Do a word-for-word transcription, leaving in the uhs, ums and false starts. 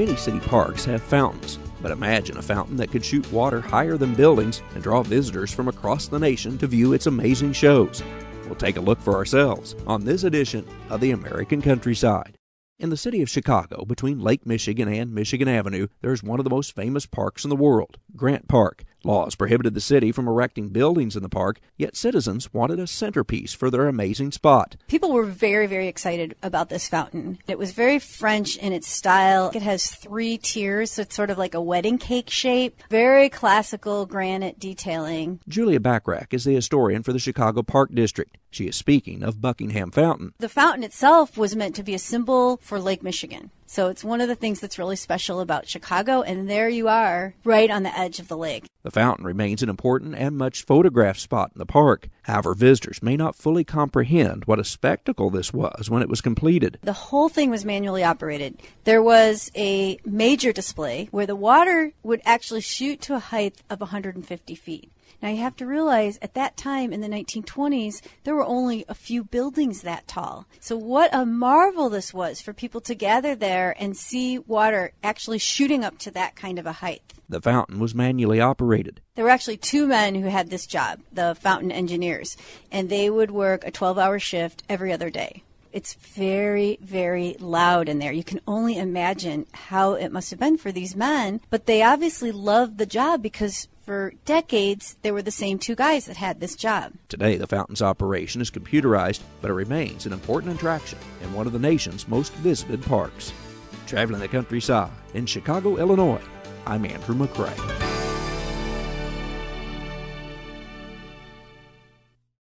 Many city parks have fountains, but imagine a fountain that could shoot water higher than buildings and draw visitors from across the nation to view its amazing shows. We'll take a look for ourselves on this edition of the American Countryside. In the city of Chicago, between Lake Michigan and Michigan Avenue, there is one of the most famous parks in the world, Grant Park. Laws prohibited the city from erecting buildings in the park, yet citizens wanted a centerpiece for their amazing spot. People were very, very excited about this fountain. It was very French in its style. It has three tiers, so it's sort of like a wedding cake shape. Very classical granite detailing. Julia Bachrach is the historian for the Chicago Park District. She is speaking of Buckingham Fountain. The fountain itself was meant to be a symbol for Lake Michigan. So it's one of the things that's really special about Chicago, and there you are, right on the edge of the lake. The fountain remains an important and much photographed spot in the park. However, visitors may not fully comprehend what a spectacle this was when it was completed. The whole thing was manually operated. There was a major display where the water would actually shoot to a height of one hundred fifty feet. Now, you have to realize at that time in the nineteen twenties, there were only a few buildings that tall. So what a marvel this was for people to gather there and see water actually shooting up to that kind of a height. The fountain was manually operated. There were actually two men who had this job, the fountain engineers, and they would work a twelve-hour shift every other day. It's very, very loud in there. You can only imagine how it must have been for these men, but they obviously loved the job because for decades, they were the same two guys that had this job. Today, the fountain's operation is computerized, but it remains an important attraction in one of the nation's most visited parks. Traveling the countryside in Chicago, Illinois, I'm Andrew McCray.